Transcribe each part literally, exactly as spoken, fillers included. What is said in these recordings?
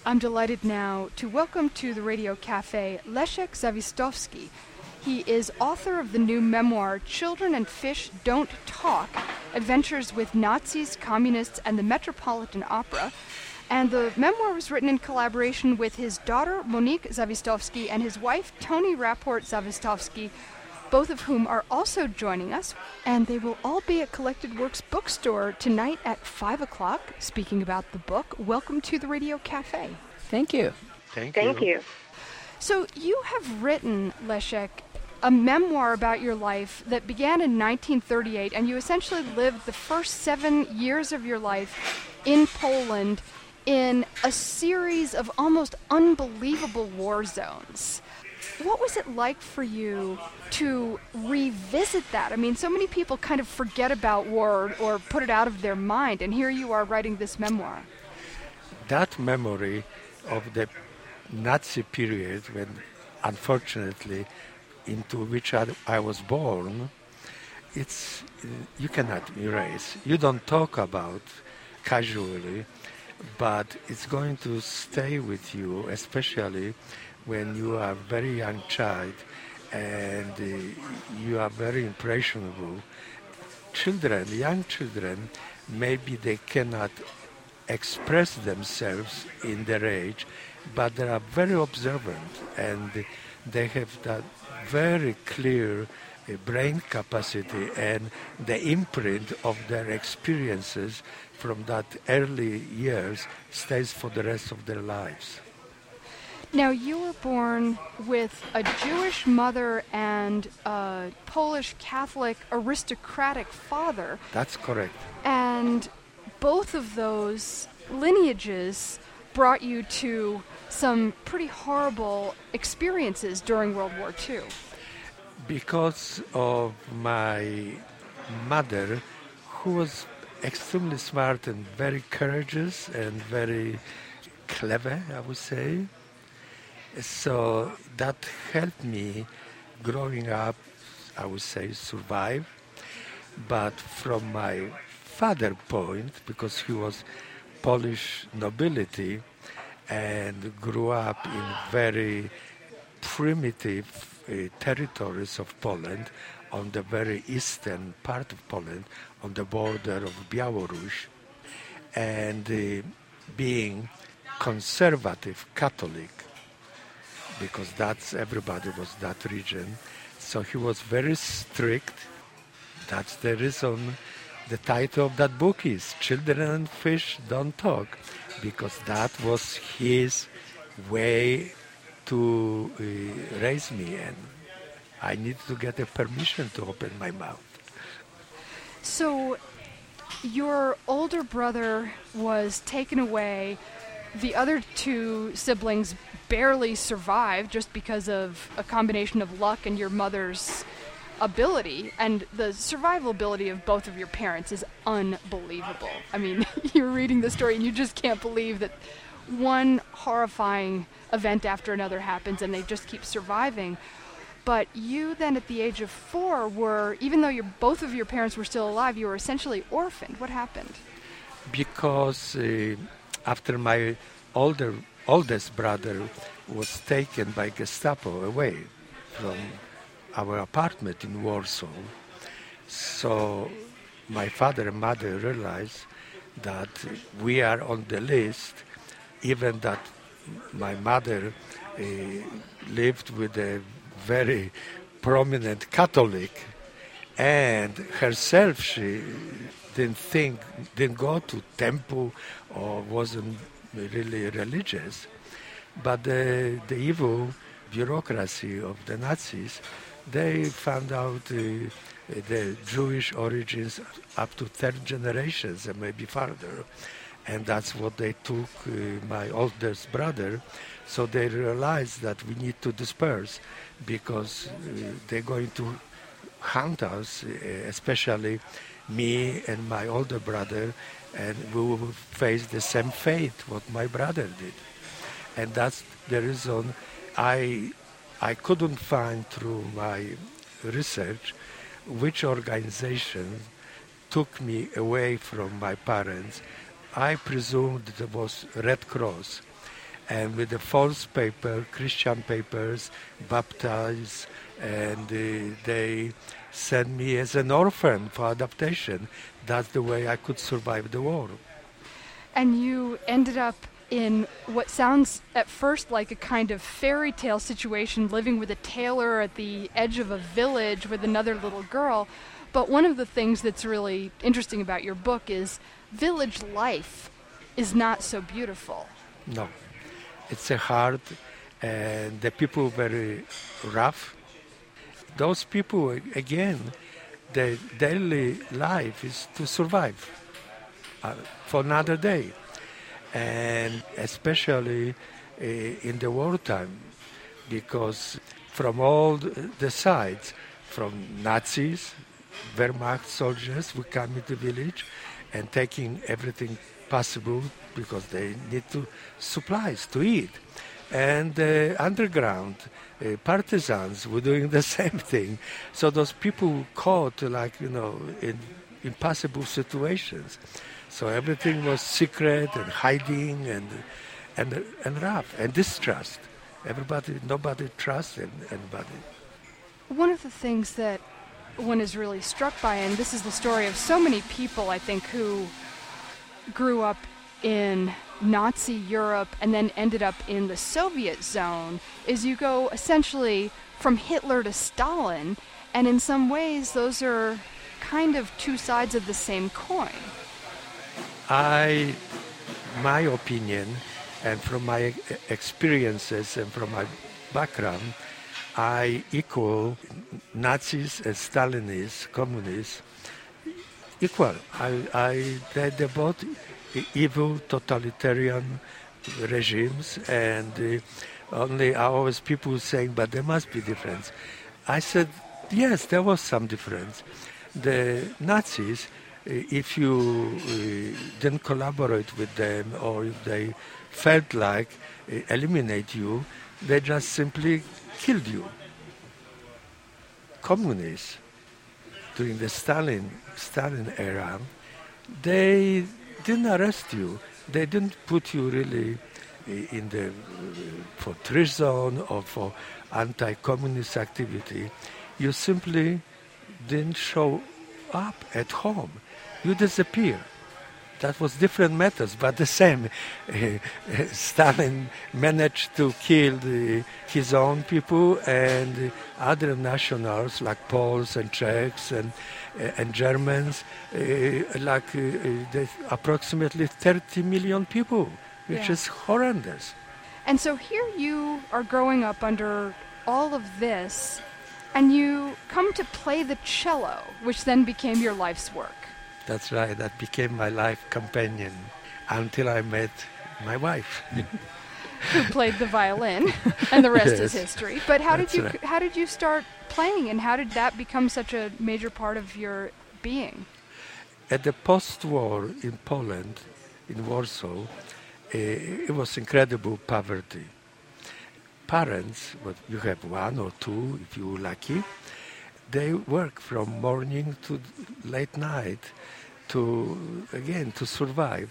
I'm delighted now to welcome to the Radio Cafe Leszek Zawistowski. He is author of the new memoir, Children and Fish Don't Talk, Adventures with Nazis, Communists, and the Metropolitan Opera. And the memoir was written in collaboration with his daughter, Monique Zawistowski, and his wife, Toni Rapport Zawistowski, both of whom are also joining us. And they will all be at Collected Works Bookstore tonight at five o'clock, speaking about the book. Welcome to the Radio Cafe. Thank you. Thank, Thank you. you. So you have written, Leszek, a memoir about your life that began in nineteen thirty-eight, and you essentially lived the first seven years of your life in Poland in a series of almost unbelievable war zones. What was it like for you to revisit that? I mean, so many people kind of forget about war or put it out of their mind, and here you are writing this memoir. That memory of the Nazi period, when unfortunately into which I, I was born, it's you cannot erase. You don't talk about casually, but it's going to stay with you, especially when you are a very young child and uh, you are very impressionable. Children, young children, maybe they cannot express themselves in their age, but they are very observant and they have that very clear uh, brain capacity and the imprint of their experiences from that early years stays for the rest of their lives. Now, you were born with a Jewish mother and a Polish Catholic aristocratic father. That's correct. And both of those lineages brought you to some pretty horrible experiences during World War Two. Because of my mother, who was extremely smart and very courageous and very clever, I would say. So that helped me growing up, I would say, survive. But from my father's point, because he was Polish nobility and grew up in very primitive uh, territories of Poland, on the very eastern part of Poland, on the border of Białoruś, and uh, being conservative Catholic, because that's everybody was that region. So he was very strict. That's the reason the title of that book is Children and Fish Don't Talk, because that was his way to uh, raise me, and I need to get a permission to open my mouth. So your older brother was taken away. The other two siblings barely survived just because of a combination of luck and your mother's ability. And the survival ability of both of your parents is unbelievable. I mean, you're reading the story and you just can't believe that one horrifying event after another happens and they just keep surviving. But you then at the age of four were, even though your both of your parents were still alive, you were essentially orphaned. What happened? Because uh, after my older oldest brother was taken by Gestapo away from our apartment in Warsaw, so my father and mother realized that we are on the list, even that my mother uh, lived with a very prominent Catholic, and herself she didn't think, didn't go to temple or wasn't really religious, but the, the evil bureaucracy of the Nazis, they found out uh, the Jewish origins up to third generations and maybe farther, and that's what they took uh, my oldest brother. So they realized that we need to disperse because uh, they're going to hunt us, uh, especially me and my older brother, and we will face the same fate what my brother did. And that's the reason I I couldn't find through my research which organization took me away from my parents. I presumed it was Red Cross, and with the false paper, Christian papers, baptized, and uh, they sent me as an orphan for adaptation. That's the way I could survive the war. And you ended up in what sounds at first like a kind of fairy tale situation, living with a tailor at the edge of a village with another little girl. But one of the things that's really interesting about your book is village life is not so beautiful. No, it's a hard, and the people very rough. Those people, again, their daily life is to survive uh, for another day. And especially uh, in the wartime, because from all the sides, from Nazis, Wehrmacht soldiers would come into the village and taking everything possible because they need to supplies to eat. And uh, underground uh, partisans were doing the same thing. So those people caught, like, you know, in impossible situations. So everything was secret and hiding and and and rough and distrust. Everybody, nobody trusted anybody. One of the things that one is really struck by, and this is the story of so many people, I think, who grew up in Nazi Europe and then ended up in the Soviet zone, is you go essentially from Hitler to Stalin, and in some ways those are kind of two sides of the same coin. I, my opinion, and from my experiences and from my background, I equal Nazis and Stalinists, communists, equal. I, I they're, they're both evil, totalitarian regimes, and uh, only I always people saying, but there must be difference. I said, yes, there was some difference. The Nazis, if you uh, didn't collaborate with them or if they felt like uh, eliminate you, they just simply killed you. Communists, during the Stalin Stalin era, they didn't arrest you. They didn't put you really uh, in the uh, for treason or for anti-communist activity. You simply didn't show up at home. You disappear. That was different methods, but the same. Uh, Stalin managed to kill the, his own people and other nationals like Poles and Czechs and uh, and Germans, uh, like uh, approximately thirty million people, which Yeah. is horrendous. And so here you are growing up under all of this, and you come to play the cello, which then became your life's work. That's right. That became my life companion until I met my wife. Who played the violin, and the rest is Yes. history. But how did That's you right. how did you start playing, and how did that become such a major part of your being? At the post-war in Poland, in Warsaw, uh, it was incredible poverty. Parents, what you have one or two if you're lucky, they work from morning to late night to, again, to survive.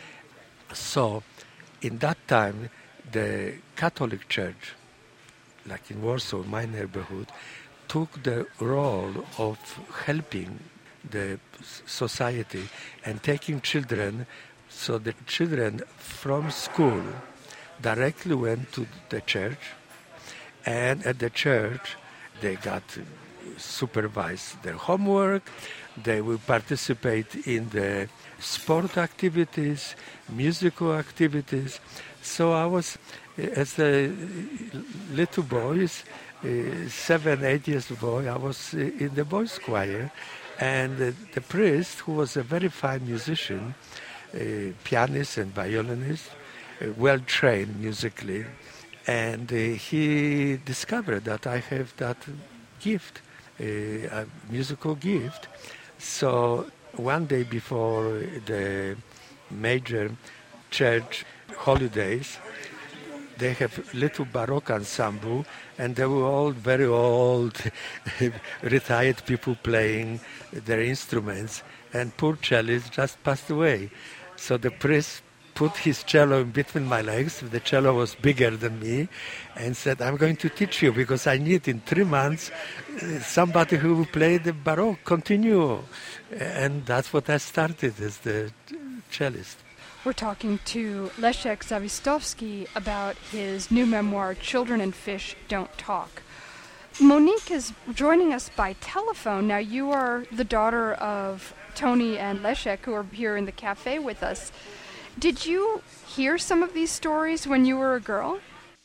So in that time, the Catholic Church, like in Warsaw, my neighborhood, took the role of helping the society and taking children, so the children from school directly went to the church, and at the church they got supervise their homework, they will participate in the sport activities, musical activities. So I was, as a little boy, uh, seven, eight years boy, I was uh, in the boys' choir, and uh, the priest, who was a very fine musician, uh, pianist and violinist, uh, well trained musically, and uh, he discovered that I have that gift, uh, a musical gift. So one day before the major church holidays, they have little Baroque ensemble, and they were all very old, retired people playing their instruments, and poor cellist just passed away. So the priest put his cello in between my legs. The cello was bigger than me, and said, I'm going to teach you because I need in three months uh, somebody who will play the Baroque continuo. And that's what I started as the cellist. We're talking to Leszek Zawistowski about his new memoir, Children and Fish Don't Talk. Monique is joining us by telephone. Now, you are the daughter of Tony and Leszek, who are here in the cafe with us. Did you hear some of these stories when you were a girl?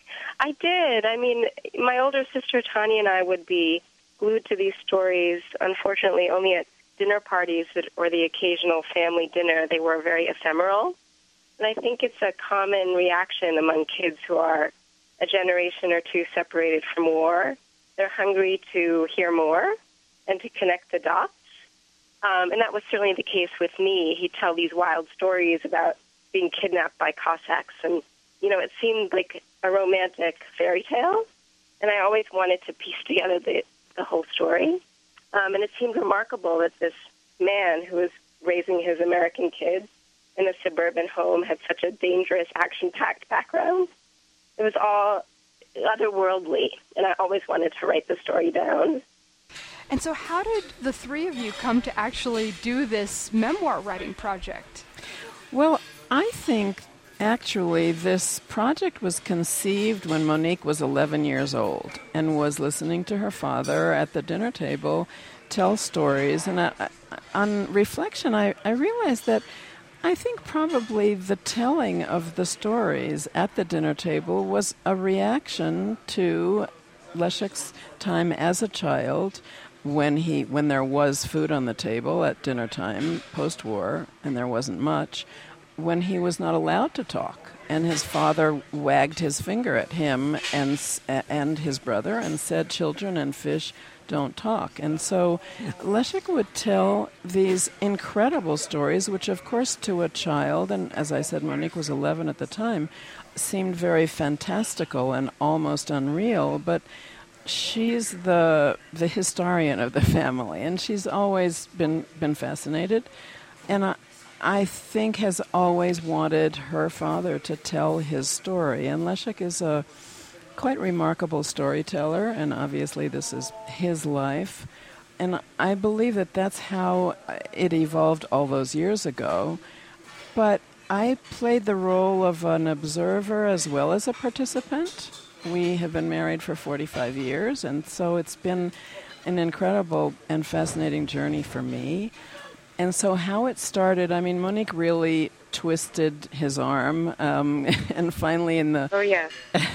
I did. I mean, my older sister Tanya and I would be glued to these stories, unfortunately, only at dinner parties or the occasional family dinner. They were very ephemeral. And I think it's a common reaction among kids who are a generation or two separated from war. They're hungry to hear more and to connect the dots. Um, and that was certainly the case with me. He'd tell these wild stories about being kidnapped by Cossacks. And, you know, it seemed like a romantic fairy tale. And I always wanted to piece together the, the whole story. Um, and it seemed remarkable that this man who was raising his American kids in a suburban home had such a dangerous, action-packed background. It was all otherworldly, and I always wanted to write the story down. And so how did the three of you come to actually do this memoir writing project? Well, I think actually this project was conceived when Monique was eleven years old and was listening to her father at the dinner table tell stories. And I, I, on reflection, I, I realized that I think probably the telling of the stories at the dinner table was a reaction to Leszek's time as a child when he when there was food on the table at dinner time post-war, and there wasn't much, when he was not allowed to talk. And his father wagged his finger at him and and his brother and said, "Children and fish don't talk." And so Leszek would tell these incredible stories, which of course to a child, and as I said, Monique was eleven at the time, seemed very fantastical and almost unreal, but she's the the historian of the family, and she's always been, been fascinated, and I, I think has always wanted her father to tell his story. And Leszek is a quite remarkable storyteller, and obviously this is his life. And I believe that that's how it evolved all those years ago. But I played the role of an observer as well as a participant. We have been married for forty-five years, and so it's been an incredible and fascinating journey for me. And so how it started, I mean, Monique really twisted his arm, um, and finally in the... Oh, yes.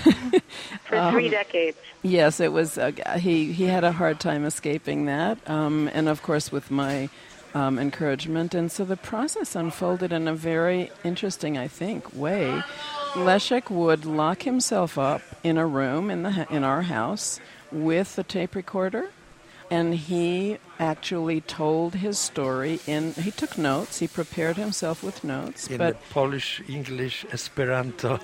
For um, three decades. Yes, it was, uh, he, he had a hard time escaping that, um, and of course with my um, encouragement. And so the process unfolded in a very interesting, I think, way. Leszek would lock himself up in a room in the in our house with a tape recorder, and he actually told his story in, he took notes, he prepared himself with notes. In but the Polish, English, Esperanto.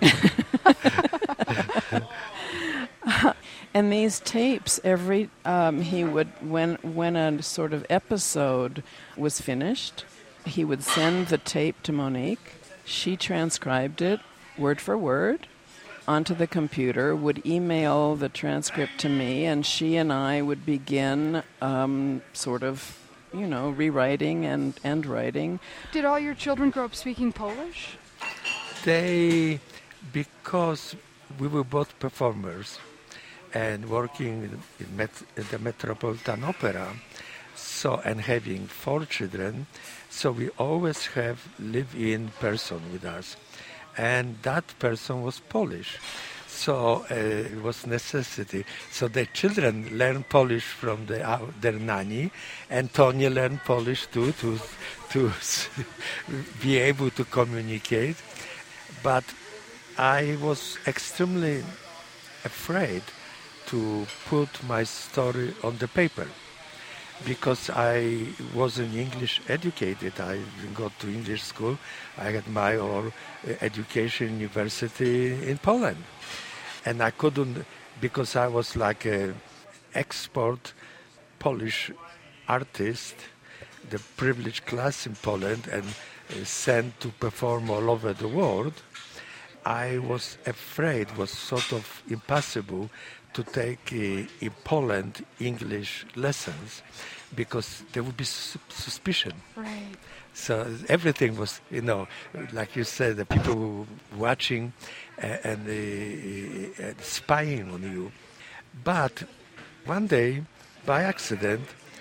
And these tapes, every, um, he would, when, when a sort of episode was finished, he would send the tape to Monique. She transcribed it word for word onto the computer, would email the transcript to me, and she and I would begin um, sort of, you know, rewriting and, and writing. Did all your children grow up speaking Polish? They, because we were both performers and working in, in, Met, in the Metropolitan Opera, so and having four children, so we always have live-in person with us. And that person was Polish. So uh, it was necessity. So the children learn Polish from the, uh, their nanny, and Tonya learned Polish too, to, to be able to communicate. But I was extremely afraid to put my story on the paper, because I wasn't English educated. I didn't go to English school. I had my own education university in Poland. And I couldn't, because I was like an export Polish artist, the privileged class in Poland, and uh, sent to perform all over the world, I was afraid, it was sort of impossible to take uh, in Poland English lessons because there would be su- suspicion. Right. So everything was, you know, like you said, the people were watching uh, and uh, uh, spying on you. But one day, by accident,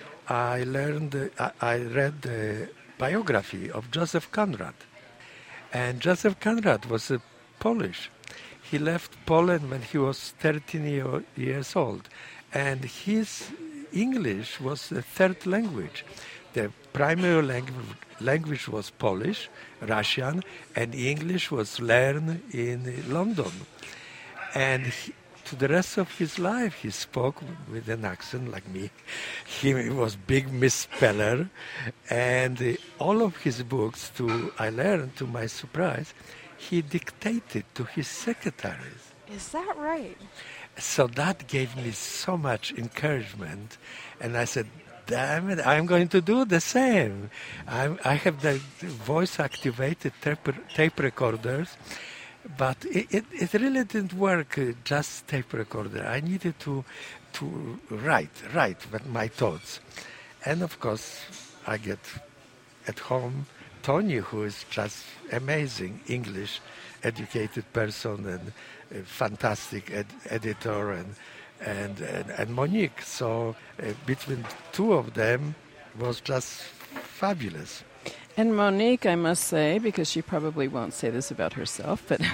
I learned, uh, I read the biography of Joseph Conrad. And Joseph Conrad was a Polish. He left Poland when he was thirteen year, years old. And his English was the third language. The primary language, language was Polish, Russian, and English was learned in London. And he, to the rest of his life, he spoke with an accent like me. He was big misspeller, and uh, all of his books, to I learned to my surprise, he dictated to his secretaries. Is that right? So that gave me so much encouragement, and I said, damn it, I'm going to do the same. I'm, I have the voice-activated tape, tape recorders, but it, it, it really didn't work, uh, just tape recorder. I needed to to write, write with my thoughts. And of course, I get at home Tony, who is just amazing English educated person and a fantastic ed- editor, and And, and, and Monique. So uh, between two of them was just fabulous. And Monique, I must say, because she probably won't say this about herself, but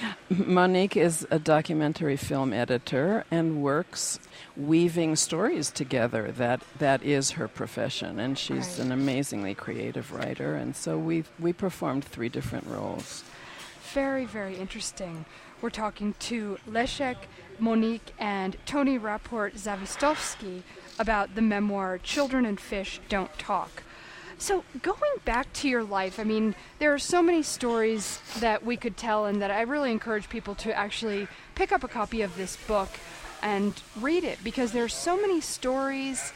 Monique is a documentary film editor and works weaving stories together. That that is her profession, and she's Right. an amazingly creative writer. And so we we performed three different roles. Very, very interesting. We're talking to Leszek, Monique, and Tony Rapport-Zawistowski about the memoir Children and Fish Don't Talk. So going back to your life, I mean, there are so many stories that we could tell, and that I really encourage people to actually pick up a copy of this book and read it, because there are so many stories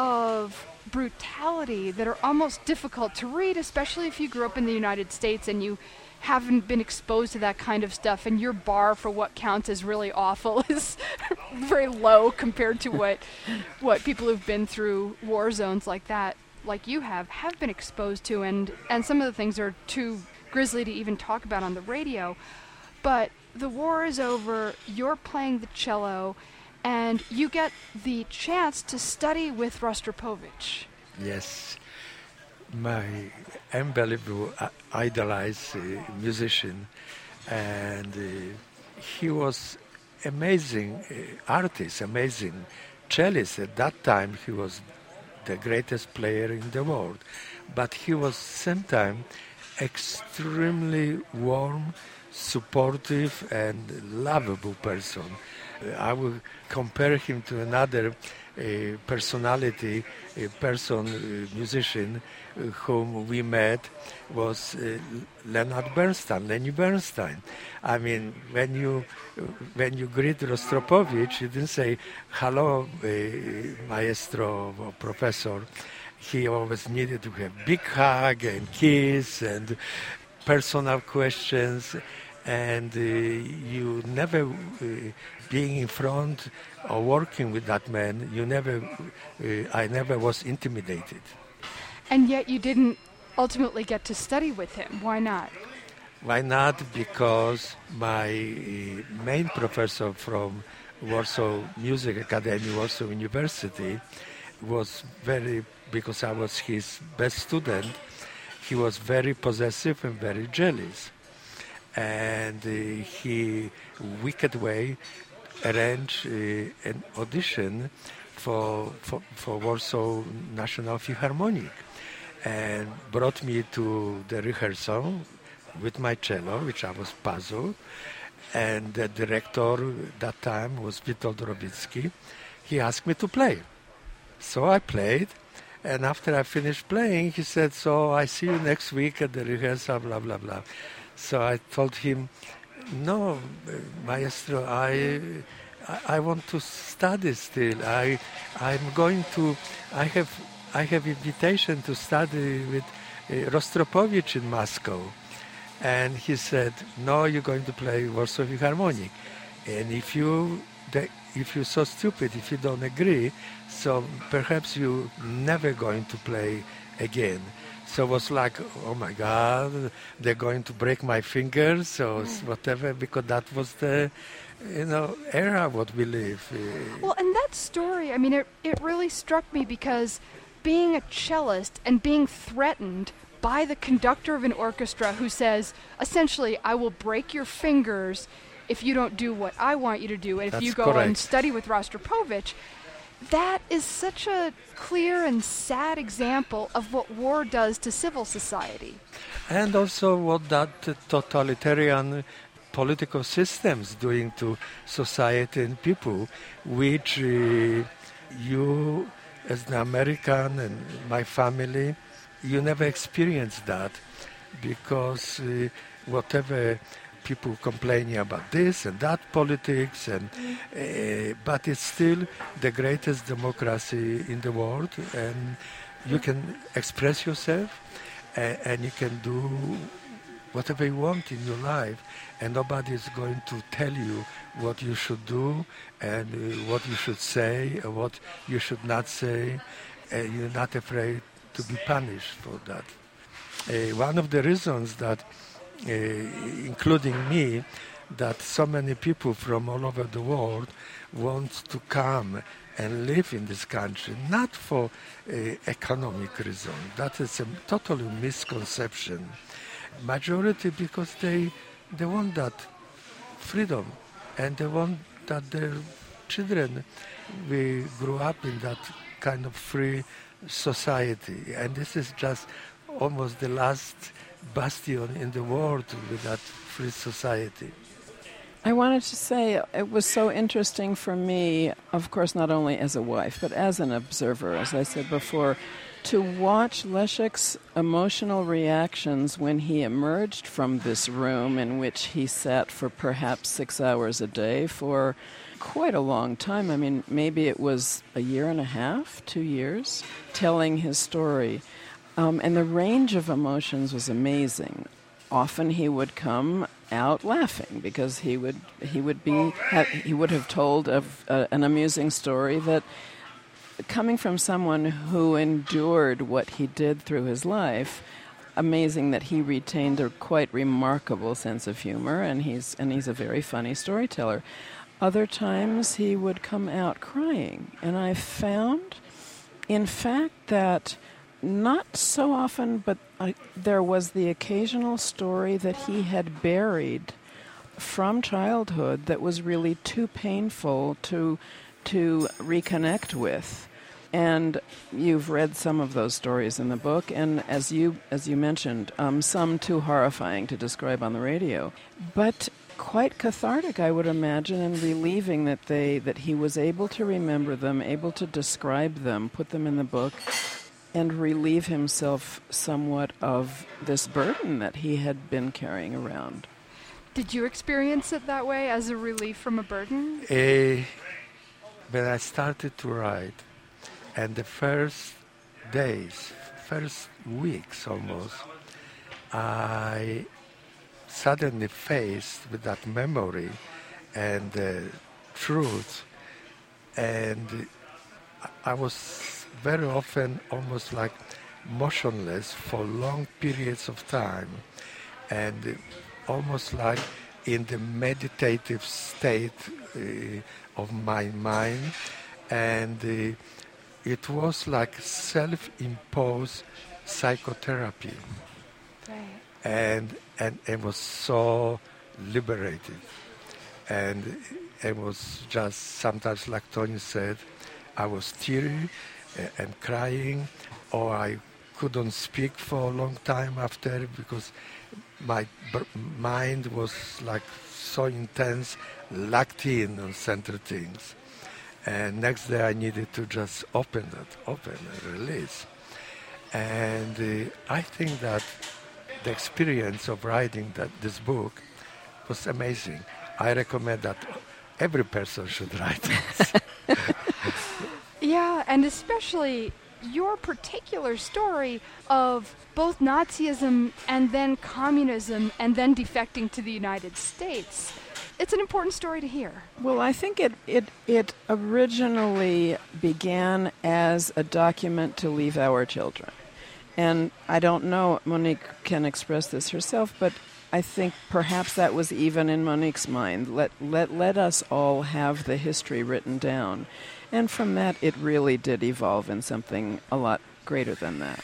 of brutality that are almost difficult to read, especially if you grew up in the United States and you haven't been exposed to that kind of stuff, and your bar for what counts as really awful is very low compared to what what people who've been through war zones like that, like you have, have been exposed to, and, and some of the things are too grisly to even talk about on the radio. But the war is over, you're playing the cello, and you get the chance to study with Rostropovich. Yes, my unbelievable uh, idolized uh, musician, and uh, he was amazing uh, artist, amazing cellist. At that time, he was the greatest player in the world, but he was same time extremely warm, supportive, and lovable person. Uh, I would compare him to another uh, personality, a person, uh, musician, uh, whom we met was uh, Leonard Bernstein, Lenny Bernstein. I mean, when you uh, when you greet Rostropovich, you didn't say, hello, uh, maestro or professor. He always needed to have big hug and kiss and personal questions, and uh, you never, uh, being in front or working with that man, you never, uh, I never was intimidated. And yet you didn't ultimately get to study with him. Why not? Why not? Because my uh, main professor from Warsaw Music Academy, Warsaw University, was very, because I was his best student, he was very possessive and very jealous. And uh, he, wicked way, arranged uh, an audition for, for, for Warsaw National Philharmonic, and brought me to the rehearsal with my cello, which I was puzzled. And the director at that time was Witold Robicki. He asked me to play. So I played, and after I finished playing, he said, so I see you next week at the rehearsal, blah, blah, blah. So I told him, no, maestro, I, I, I want to study still. I, I'm going to, I have, I have invitation to study with uh, Rostropovich in Moscow. And he said, no, you're going to play Warsaw Philharmonic. And if you the, if you're so stupid, if you don't agree, so perhaps you're never going to play again. So it was like, oh my God, they're going to break my fingers or whatever, because that was the, you know, era what we live. Well, and that story, I mean, it, it really struck me because being a cellist and being threatened by the conductor of an orchestra who says, essentially, I will break your fingers if you don't do what I want you to do, and if That's you go correct. and study with Rostropovich, that is such a clear and sad example of what war does to civil society. And also what that uh, totalitarian political systems doing to society and people, which uh, you, as an American and my family, you never experienced that, because uh, whatever people complaining about this and that politics, and uh, but it's still the greatest democracy in the world, and you can express yourself, uh, and you can do whatever you want in your life, and nobody is going to tell you what you should do and uh, what you should say or what you should not say. Uh, you're not afraid to be punished for that. Uh, one of the reasons that Uh, including me, that so many people from all over the world want to come and live in this country, not for uh, economic reason. That is a total misconception. Majority because they they want that freedom, and they want that their children will grow up in that kind of free society. And this is just almost the last bastion in the world with that free society. I wanted to say it was so interesting for me, of course, not only as a wife, but as an observer, as I said before, to watch Leszek's emotional reactions when he emerged from this room in which he sat for perhaps six hours a day for quite a long time. I mean, maybe it was a year and a half, two years, telling his story. Um, and the range of emotions was amazing. Often he would come out laughing because he would he would be ha- he would have told of uh, an amusing story that, coming from someone who endured what he did through his life, amazing that he retained a quite remarkable sense of humor, and he's and he's a very funny storyteller. Other times he would come out crying, and I found, in fact, that not so often, but uh, there was the occasional story that he had buried from childhood that was really too painful to to reconnect with. And you've read some of those stories in the book, and as you as you mentioned, um, some too horrifying to describe on the radio, but quite cathartic, I would imagine, and relieving that they that he was able to remember them, able to describe them, put them in the book, and relieve himself somewhat of this burden that he had been carrying around. Did you experience it that way, as a relief from a burden? Uh, when I started to write, and the first days, first weeks almost, I suddenly faced with that memory and uh, truth, and I was very often almost like motionless for long periods of time, and uh, almost like in the meditative state uh, of my mind, and uh, it was like self-imposed psychotherapy. Right. And and it was so liberating, and it was just sometimes, like Tony said, I was teary uh, and crying, or I couldn't speak for a long time after because my b- mind was like so intense, locked in on certain things. And next day I needed to just open it, open and release. And uh, I think that the experience of writing that this book was amazing. I recommend that every person should write it. Yeah, and especially your particular story of both Nazism and then communism and then defecting to the United States. It's an important story to hear. Well, I think it, it, it originally began as a document to leave our children. And I don't know, Monique can express this herself, but I think perhaps that was even in Monique's mind. Let, let, let us all have the history written down. And from that, it really did evolve in something a lot greater than that.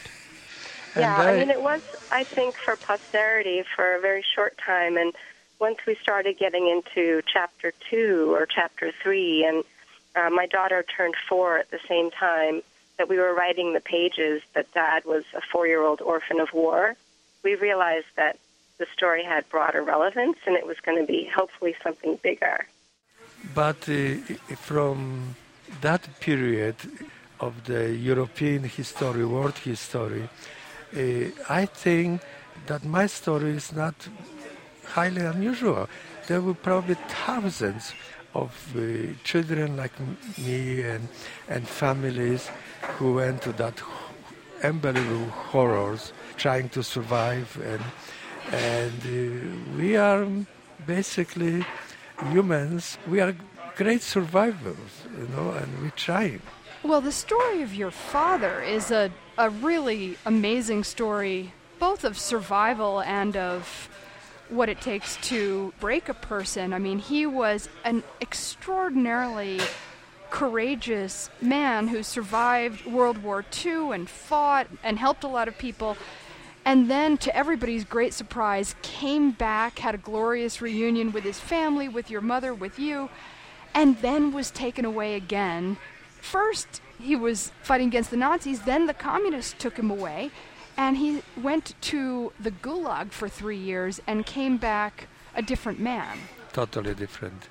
Yeah, I mean, it was, I think, for posterity for a very short time. And once we started getting into chapter two or chapter three, and uh, my daughter turned four at the same time that we were writing the pages that Dad was a four-year-old orphan of war, we realized that the story had broader relevance and it was going to be hopefully something bigger. But uh, from that period of the European history, world history, uh, I think that my story is not highly unusual. There were probably thousands of uh, children like me and, and families who went to that unbelievable horrors, trying to survive, and and uh, we are basically humans. We are great survivors, you know, and we're trying. Well, the story of your father is a, a really amazing story, both of survival and of what it takes to break a person. I mean, he was an extraordinarily courageous man who survived World War Two and fought and helped a lot of people, and then, to everybody's great surprise, came back, had a glorious reunion with his family, with your mother, with you, and then was taken away again. First, he was fighting against the Nazis, then the communists took him away, and he went to the Gulag for three years and came back a different man. Totally different,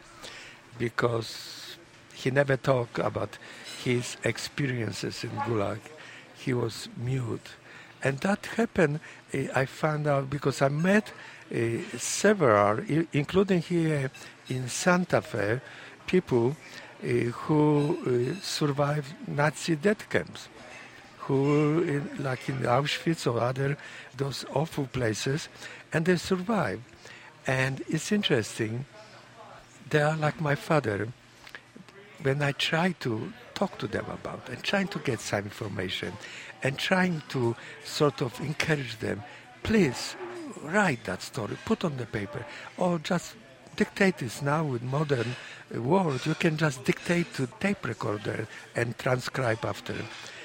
because he never talked about his experiences in Gulag. He was mute. And that happened, uh, I found out, because I met uh, several, I- including here in Santa Fe, people uh, who uh, survived Nazi death camps, who were in, like in Auschwitz or other those awful places, and they survived. And it's interesting, they are like my father. When I try to talk to them about and trying to get some information and trying to sort of encourage them, please write that story, put on the paper, or just dictate this now with modern uh, words. You can just dictate to tape recorder and transcribe after.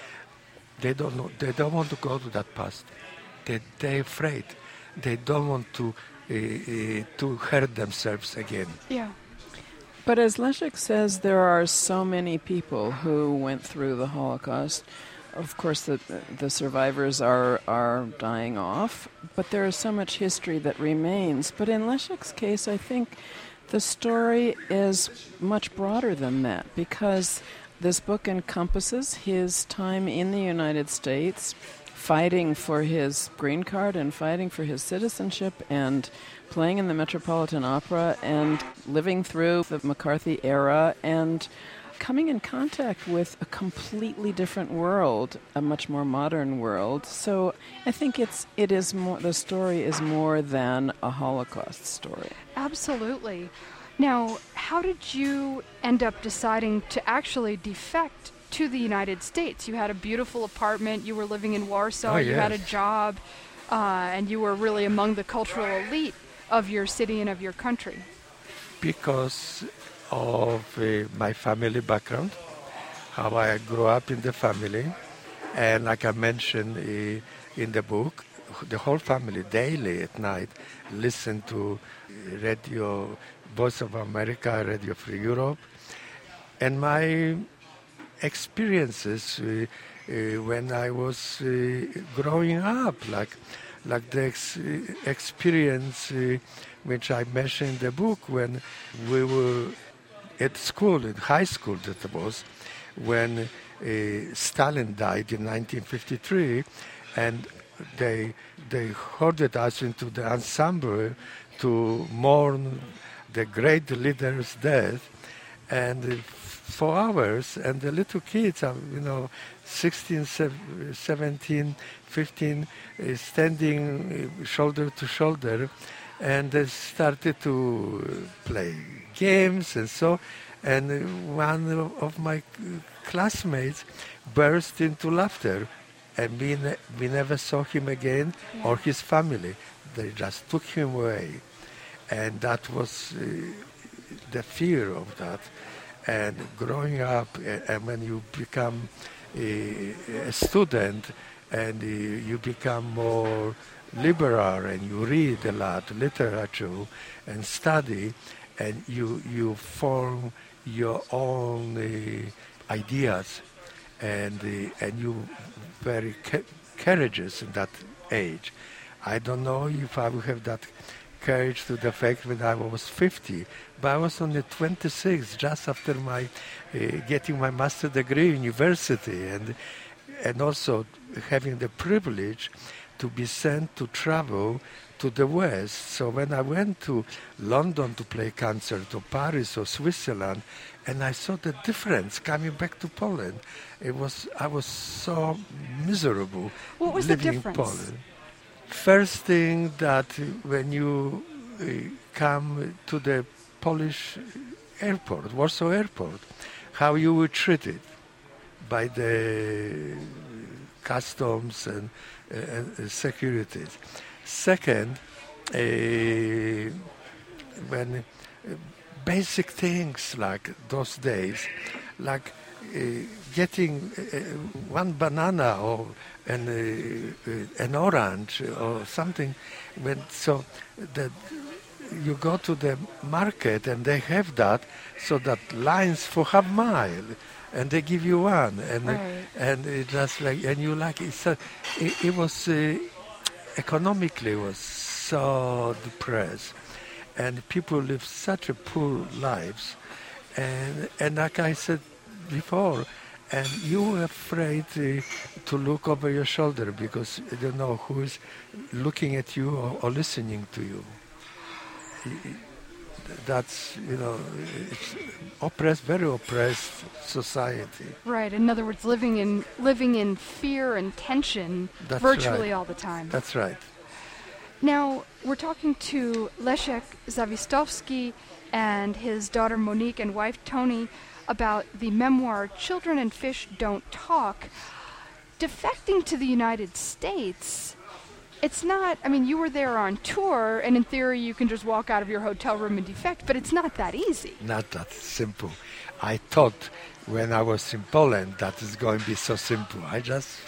They don't know. They don't want to go to that past. They they're afraid. They don't want to uh, uh, to hurt themselves again. Yeah. But as Leszek says, there are so many people who went through the Holocaust. Of course, the, the survivors are, are dying off, but there is so much history that remains. But in Leszek's case, I think the story is much broader than that, because this book encompasses his time in the United States, fighting for his green card and fighting for his citizenship and playing in the Metropolitan Opera and living through the McCarthy era and coming in contact with a completely different world, a much more modern world. So I think it's it is more the story is more than a Holocaust story. Absolutely. Now, how did you end up deciding to actually defect to the United States? You had a beautiful apartment, you were living in Warsaw, Oh, you had a yes. job, uh, and you were really among the cultural elite of your city and of your country. Because of uh, my family background, how I grew up in the family, and like I mentioned uh, in the book, the whole family daily at night listen to radio, Voice of America, Radio Free Europe, and my experiences uh, uh, when I was uh, growing up, like like the ex- experience uh, which I mentioned in the book when we were at school, in high school that was, when uh, Stalin died in nineteen fifty-three, and they they herded us into the ensemble to mourn the great leader's death, and for hours, and the little kids are, you know, sixteen, seventeen, fifteen, uh, standing uh, shoulder to shoulder, and they started to play games and so. And uh, one of my classmates burst into laughter, and we, ne- we never saw him again, yeah. or his family. They just took him away, and that was uh, the fear of that. And growing up, uh, and when you become a, a student, and uh, you become more liberal, and you read a lot, literature, and study, and you you form your own uh, ideas, and uh, and you very ca- courageous in that age. I don't know if I will have that courage to the fact when I was fifty, but I was only twenty-six, just after my uh, getting my master's degree in university, and and also having the privilege to be sent to travel to the West. So when I went to London to play concert, or Paris or Switzerland, and I saw the difference coming back to Poland, it was I was so miserable. What was living the difference? in Poland. First thing that when you uh, come to the Polish airport, Warsaw Airport, how you were treated by the customs and, uh, and securities. Second, uh, when uh, basic things like those days, like uh, getting uh, one banana or an, uh, uh, an orange or something, when so that you go to the market and they have that, so that lines for half mile, and they give you one, and right. and it just like and you like it. So it, it was uh, economically was so depressed, and people live such a poor lives, and and like I said before, and you were afraid uh, to look over your shoulder because you don't know who is looking at you or, or listening to you. That's, you know, it's oppressed, very oppressed society. Right. In other words, living in living in fear and tension That's virtually right. all the time. That's right. Now, we're talking to Leszek Zawistowski and his daughter Monique and wife Toni about the memoir Children and Fish Don't Talk. Defecting to the United States, it's not, I mean, you were there on tour, and in theory you can just walk out of your hotel room and defect, but it's not that easy. Not that simple. I thought when I was in Poland that it's going to be so simple. I just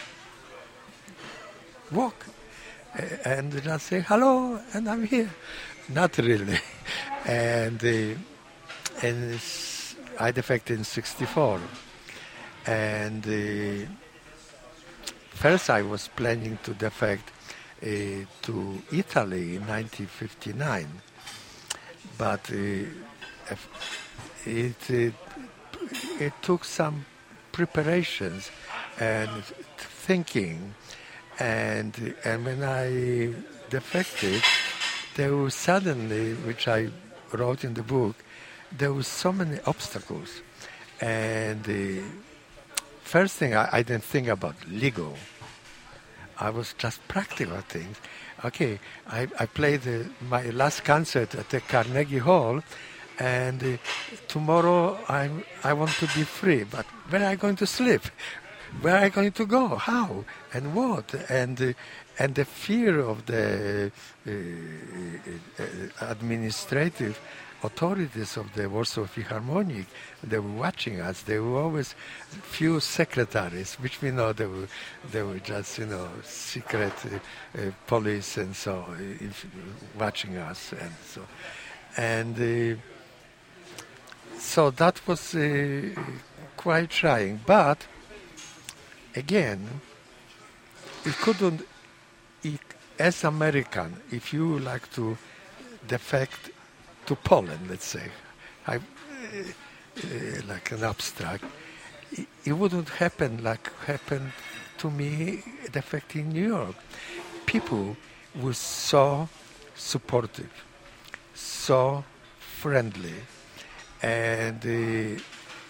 walk uh, and just say hello, and I'm here. Not really. and uh, and it's, I defected in sixty-four. And uh, first I was planning to defect uh, to Italy in nineteen fifty-nine. But uh, it, it, it took some preparations and thinking. And, and when I defected, there was suddenly, which I wrote in the book, there were so many obstacles. And the first thing, I, I didn't think about legal. I was just practical things. Okay, I, I played uh, my last concert at the Carnegie Hall, and uh, tomorrow I'm, I want to be free, but where am I going to sleep? Where am I going to go? How? And what? And uh, and the fear of the uh, uh, administrative authorities of the Warsaw Philharmonic, they were watching us. There were always few secretaries, which we know they were, they were just, you know, secret uh, uh, police and so uh, if, watching us and so. And uh, so that was uh, quite trying. But again, it couldn't, it, as American, if you like to defect to Poland, let's say, I, uh, uh, like an abstract, it, it wouldn't happen like happened to me defecting in New York. People were so supportive, so friendly, and uh,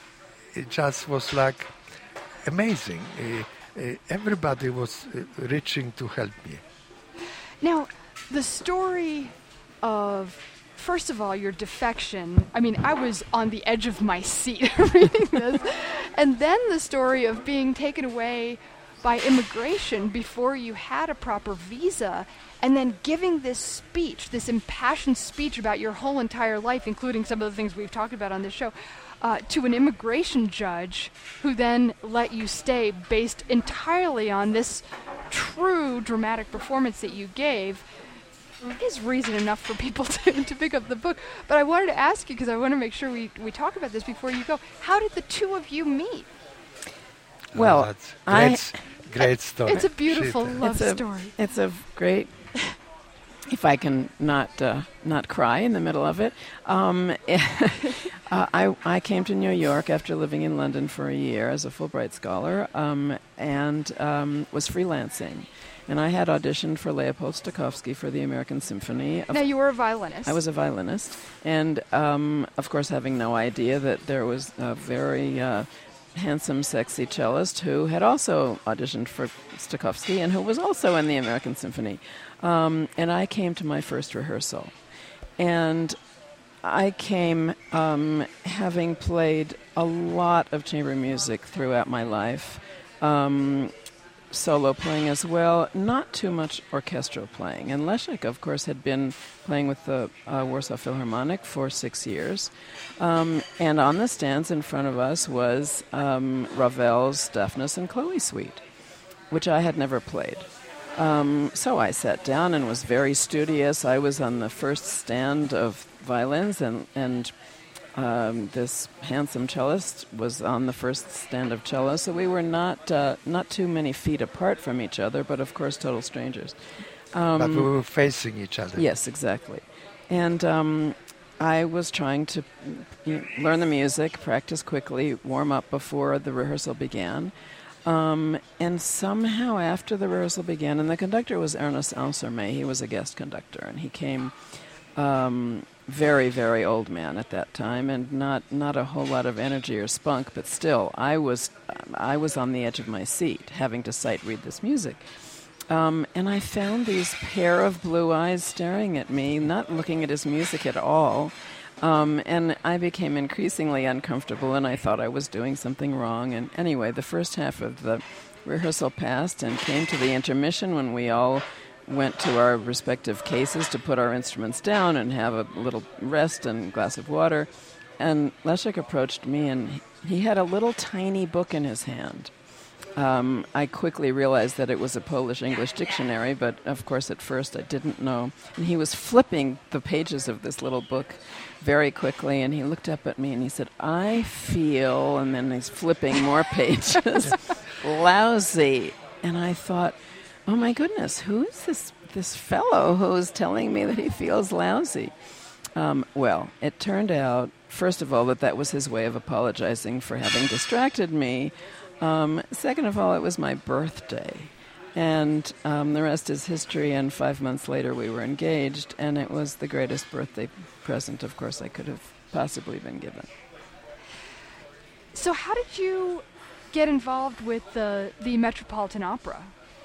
it just was like amazing. Uh, uh, everybody was uh, reaching to help me. Now, the story of, first of all, your defection, I mean, I was on the edge of my seat reading this. And then the story of being taken away by immigration before you had a proper visa, and then giving this speech, this impassioned speech about your whole entire life, including some of the things we've talked about on this show, uh, to an immigration judge who then let you stay based entirely on this true dramatic performance that you gave, is reason enough for people to, to pick up the book. But I wanted to ask you, because I want to make sure we, we talk about this before you go, how did the two of you meet? Well, oh, that's great, I, great story. It's a beautiful Shit. love it's a, story. It's a great. If I can not uh, not cry in the middle of it, um, uh, I I came to New York after living in London for a year as a Fulbright scholar, um, and um, was freelancing. And I had auditioned for Leopold Stokowski for the American Symphony. Now, you were a violinist. I was a violinist, and um, of course, having no idea that there was a very uh, handsome, sexy cellist who had also auditioned for Stokowski and who was also in the American Symphony. Um, and I came to my first rehearsal. And I came um, having played a lot of chamber music throughout my life, um, solo playing as well, not too much orchestral playing. And Leszek, of course, had been playing with the uh, Warsaw Philharmonic for six years. Um, and on the stands in front of us was um, Ravel's Daphnis and Chloe suite, which I had never played. Um, so I sat down and was very studious. I was on the first stand of violins, and, and um, this handsome cellist was on the first stand of cello. So we were not uh, not too many feet apart from each other, but of course total strangers. Um, but we were facing each other. Yes, exactly. And um, I was trying to you know, learn the music, practice quickly, warm up before the rehearsal began. Um, and somehow after the rehearsal began, and the conductor was Ernest Ansermet, he was a guest conductor, and he came um, very, very old man at that time, and not, not a whole lot of energy or spunk, but still, I was I was on the edge of my seat, having to sight read this music. Um, and I found these pair of blue eyes staring at me, not looking at his music at all. Um, and I became increasingly uncomfortable, and I thought I was doing something wrong. And anyway, the first half of the rehearsal passed and came to the intermission when we all went to our respective cases to put our instruments down and have a little rest and a glass of water. And Leszek approached me, and he had a little tiny book in his hand. Um, I quickly realized that it was a Polish-English dictionary, but of course at first I didn't know. And he was flipping the pages of this little book very quickly, and he looked up at me and he said, "I feel," and then he's flipping more pages, "lousy." And I thought, oh my goodness, who is this this fellow who is telling me that he feels lousy? Um, well, it turned out, first of all, that that was his way of apologizing for having distracted me. Um, second of all, it was my birthday, and um, the rest is history, and five months later we were engaged, and it was the greatest birthday present, of course, I could have possibly been given. So how did you get involved with the, the Metropolitan Opera?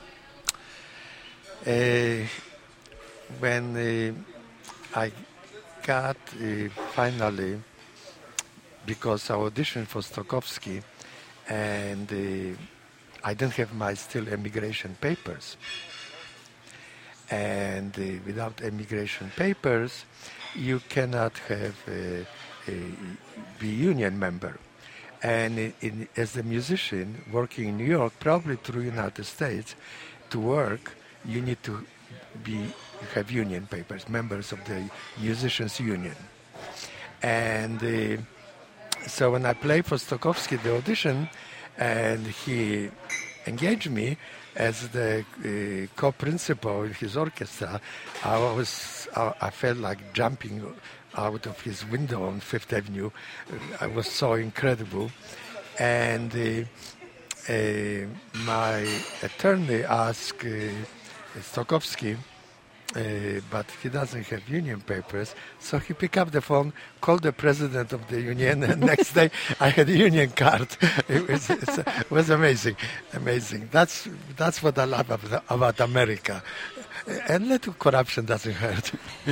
Uh, when uh, I got uh, finally, because I auditioned for Stokowski, and uh, I didn't have my still immigration papers. And uh, without immigration papers, you cannot have a, a, be union member. And in, in, as a musician working in New York, probably through United States, to work, you need to be have union papers, members of the musicians union. And uh, so when I played for Stokowski the audition, and he engaged me as the uh, co-principal in his orchestra, I was I, I felt like jumping out of his window on Fifth Avenue. I was so incredible. And uh, uh, my attorney asked uh, Stokowski Uh, but he doesn't have union papers, so he picked up the phone, called the president of the union, and next day I had a union card. It was, it's, it was amazing, amazing. That's that's what I love about, about America. And little corruption doesn't hurt.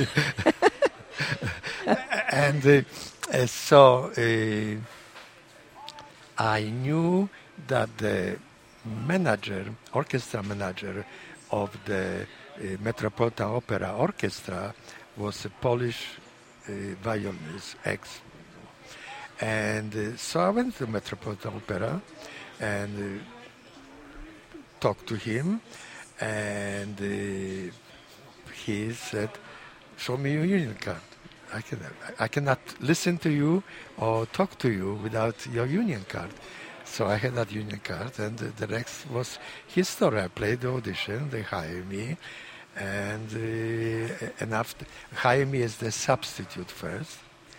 and uh, uh, so uh, I knew that the manager, orchestra manager of the Uh, Metropolitan Opera Orchestra was a Polish uh, violinist, ex. And uh, so I went to Metropolitan Opera and uh, talked to him, and uh, he said, show me your union card. I, can, I cannot listen to you or talk to you without your union card. So I had that union card, and uh, the rest was history. I played the audition, they hired me, and uh, and after hire me as the substitute first.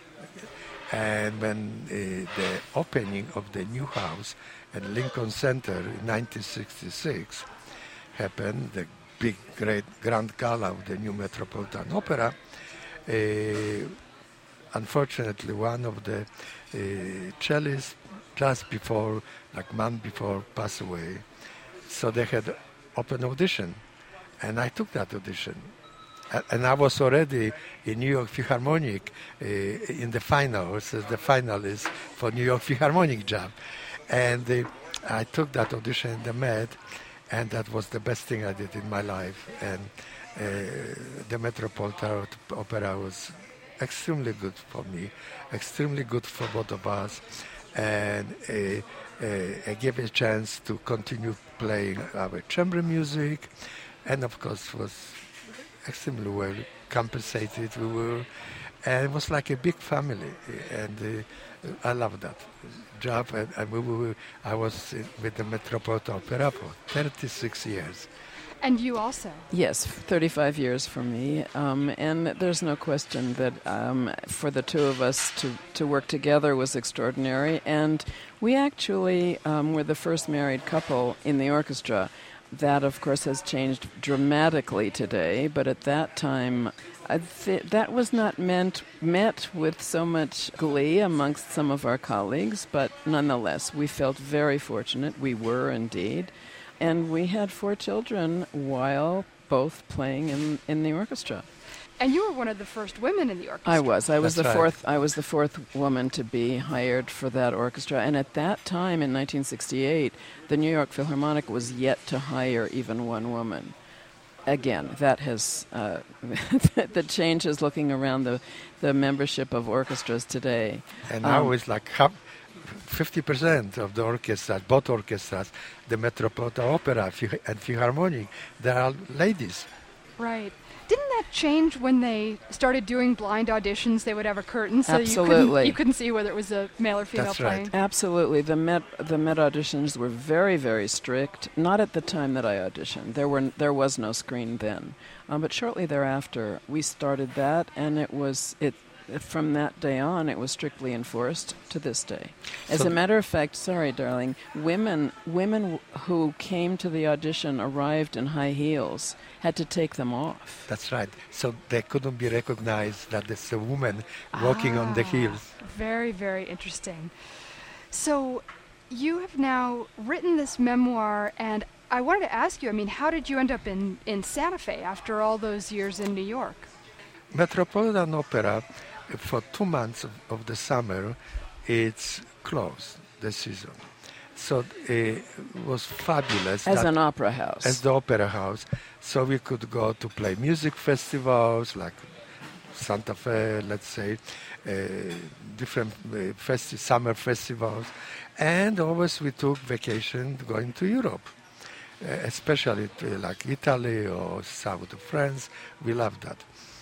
And when uh, the opening of the new house at Lincoln Center in nineteen sixty-six happened, the big, great grand gala of the new Metropolitan Opera, uh, unfortunately one of the uh, cellists just before, like month before, passed away. So they had open audition, and I took that audition. Uh, and I was already in New York Philharmonic uh, in the finals, as the finalist for New York Philharmonic job. And uh, I took that audition in the Met, and that was the best thing I did in my life. And uh, the Metropolitan Opera was extremely good for me, extremely good for both of us. And uh, uh, I gave a chance to continue playing our chamber music, and of course was extremely well compensated we were, and it was like a big family, and uh, I love that job. And, and we were, I was with the Metropolitan Opera for thirty-six years. And you also? Yes, thirty-five years for me. Um, and there's no question that um, for the two of us to, to work together was extraordinary. And we actually um, were the first married couple in the orchestra. That, of course, has changed dramatically today. But at that time, I th- that was not meant met with so much glee amongst some of our colleagues. But nonetheless, we felt very fortunate. We were indeed. And we had four children while both playing in, in the orchestra. And you were one of the first women in the orchestra. I was. I was That's the right. fourth. I was the fourth woman to be hired for that orchestra. And at that time, in nineteen sixty-eight, the New York Philharmonic was yet to hire even one woman. Again, that has uh, the change is looking around the the membership of orchestras today. And now Um, it's like half, fifty percent of the orchestras, both orchestras, the Metropolitan Opera Phil- and Philharmonic, they are ladies. Right. Didn't that change when they started doing blind auditions? They would have a curtain so you couldn't, Absolutely. you couldn't see whether it was a male or female That's right. playing. Absolutely. The Met the Met auditions were very, very strict. Not at the time that I auditioned. There were there was no screen then. Um, but shortly thereafter, we started that, and it was it. From that day on, it was strictly enforced to this day. As So a matter of fact, sorry, darling, women women w- who came to the audition arrived in high heels, had to take them off. That's right. So they couldn't be recognized that it's a woman walking on the Ah, heels. Very, very interesting. So you have now written this memoir, and I wanted to ask you, I mean, how did you end up in, in Santa Fe after all those years in New York? Metropolitan Opera, for two months of, of the summer, it's closed, the season. So uh, it was fabulous. As that- an opera house. As the opera house. So we could go to play music festivals like Santa Fe, let's say, uh, different uh, festi- summer festivals. And always we took vacation going to Europe, uh, especially to like Italy or south of France. We loved that.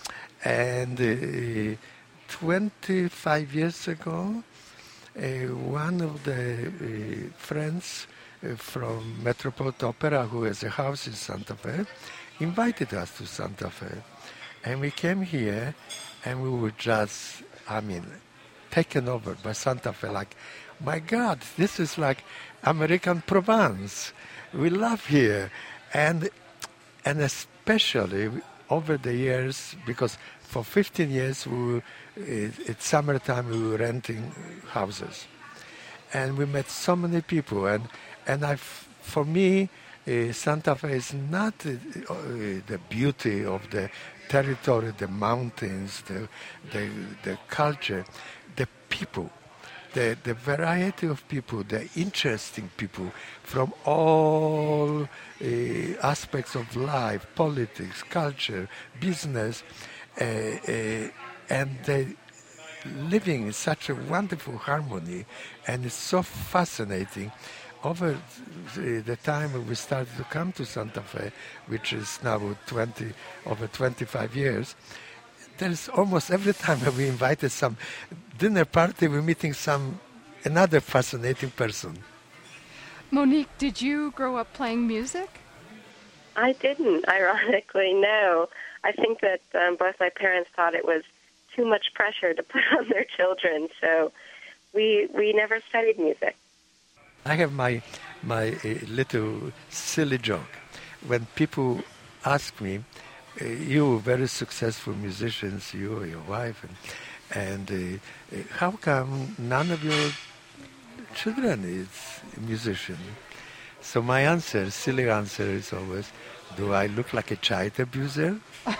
And uh, twenty-five years ago, uh, one of the uh, friends uh, from Metropolitan Opera, who has a house in Santa Fe, invited us to Santa Fe. And we came here, and we were just, I mean, taken over by Santa Fe. Like, my God, this is like American Provence. We love here. And, and especially over the years, because for fifteen years, we were, it, it's summertime, we were renting houses. And we met so many people. And, and I, for me, uh, Santa Fe is not uh, uh, the beauty of the territory, the mountains, the, the, the culture, the people. The, the variety of people, the interesting people from all uh, aspects of life, politics, culture, business, uh, uh, and they living in such a wonderful harmony, and it's so fascinating. Over the, the time we started to come to Santa Fe, which is now twenty over twenty-five years, there's almost every time we invited some dinner party, we're meeting some another fascinating person. Monique, did you grow up playing music? I didn't, ironically, no. I think that um, both my parents thought it was too much pressure to put on their children, so we we never studied music. I have my my uh, little silly joke. When people ask me, Uh, you very successful musicians, you or your wife, and, and uh, uh, how come none of your children is a musician? So my answer, silly answer, is always, do I look like a child abuser?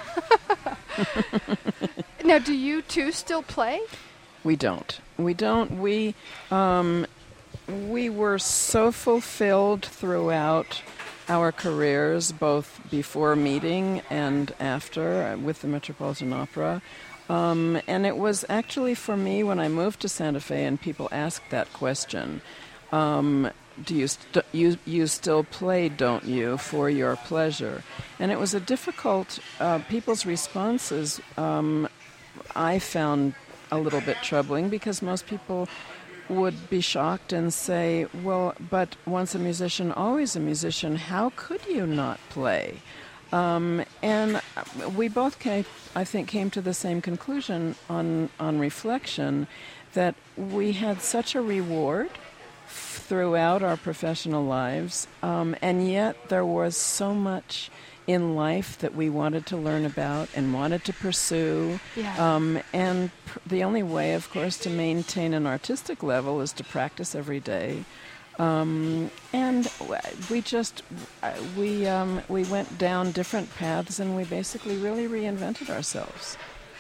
Now, do you two still play? We don't. We don't. We um, we were so fulfilled throughout our careers, both before meeting and after, with the Metropolitan Opera. Um, and it was actually for me, when I moved to Santa Fe and people asked that question, um, do you, st- you you still play, don't you, for your pleasure? And it was a difficult, uh, people's responses um, I found a little bit troubling, because most people would be shocked and say, well, but once a musician, always a musician, how could you not play? Um, and we both, came, I think, came to the same conclusion on, on reflection, that we had such a reward f- throughout our professional lives, um, and yet there was so much in life that we wanted to learn about and wanted to pursue. Yeah. Um, and pr- the only way, of course, to maintain an artistic level is to practice every day. Um, and w- we just, uh, we, um, we went down different paths, and we basically really reinvented ourselves.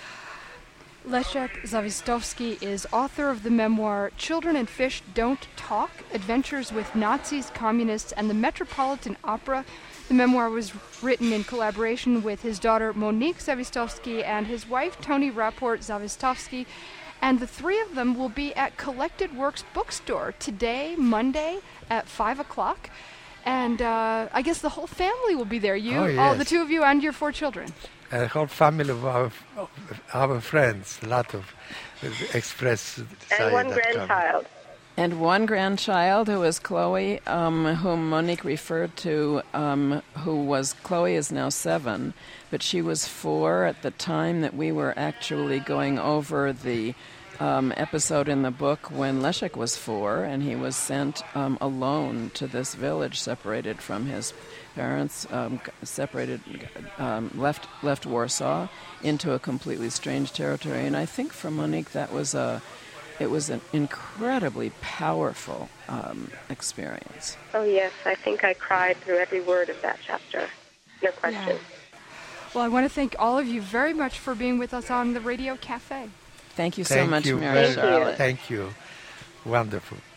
Leszek Zawistowski is author of the memoir Children and Fish Don't Talk, Adventures with Nazis, Communists, and the Metropolitan Opera. The memoir was written in collaboration with his daughter Monique Zawistowski and his wife Toni Rapport Zawistowski, and the three of them will be at Collected Works Bookstore today, Monday, at five o'clock. And uh, I guess the whole family will be there. You, oh, yes. all the two of you, and your four children. A whole family of our, of our friends, a lot of Express. And one grandchild. And one grandchild, who is Chloe, um, whom Monique referred to, um, who was, Chloe is now seven, but she was four at the time that we were actually going over the um, episode in the book when Leszek was four, and he was sent um, alone to this village, separated from his parents, um, separated, um, left left Warsaw into a completely strange territory. And I think for Monique that was a It was an incredibly powerful um, experience. Oh, yes. I think I cried through every word of that chapter. No question. Yeah. Well, I want to thank all of you very much for being with us on the Radio Cafe. Thank you so Thank much, you Mary very- Charlotte. Thank you. Wonderful.